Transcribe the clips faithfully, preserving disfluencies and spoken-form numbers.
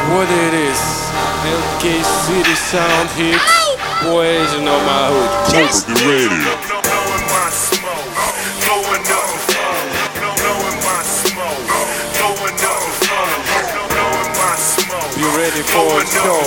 what it is. L K City sound hits. Boys, you know my hood. Just be ready. Be ready for a show.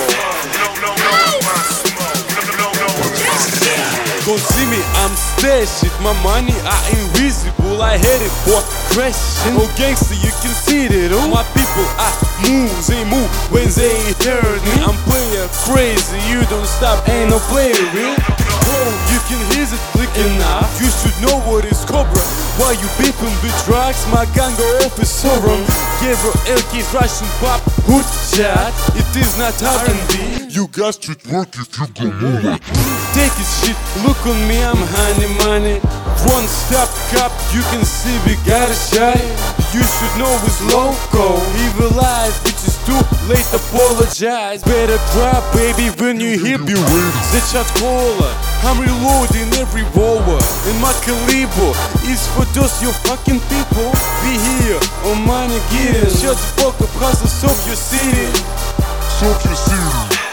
Don't see me, I'm stashed. My money are invisible. I hate it for crashing. Oh gangster, you can see it. Oh my people, I move, they move when they heard me. I'm player crazy, you don't stop, ain't no player real. Oh, you can hear it clicking now. You should know what is Cobra. Why you beefing with drugs? My gun go off is so wrong. Give her L K's Russian pop hood shot. It is not R and B. You got street work if you go move it. Take it shit, look on me, I'm honey money. One stop cop, you can see we got a shot. You should know it's loco. Evil eyes, bitches too late, apologize. Better drop, baby, when you hear me with the shot caller. I'm reloading every revolver, and my caliber is for those you fucking people. Be here on money gear. Shut the fuck up, cause I soak your city. Soak your city.